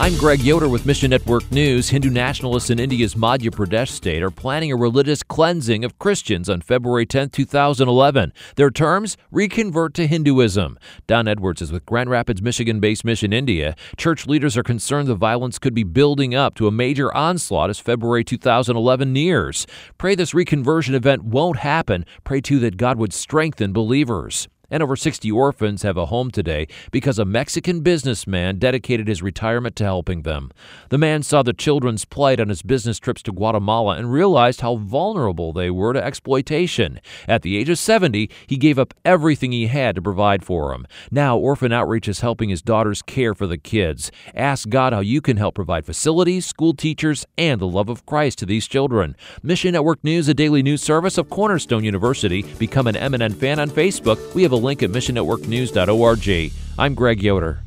I'm Greg Yoder with Mission Network News. Hindu nationalists in India's Madhya Pradesh state are planning a religious cleansing of Christians on February 10, 2011. Their terms? Reconvert to Hinduism. Don Edwards is with Grand Rapids, Michigan-based Mission India. Church leaders are concerned the violence could be building up to a major onslaught as February 2011 nears. Pray this reconversion event won't happen. Pray, too, that God would strengthen believers. And over 60 orphans have a home today because a Mexican businessman dedicated his retirement to helping them. The man saw the children's plight on his business trips to Guatemala and realized how vulnerable they were to exploitation. At the age of 70, he gave up everything he had to provide for them. Now, Orphan Outreach is helping his daughters care for the kids. Ask God how you can help provide facilities, school teachers, and the love of Christ to these children. Mission Network News, a daily news service of Cornerstone University. Become an MNN fan on Facebook. We have a link at missionnetworknews.org. I'm Greg Yoder.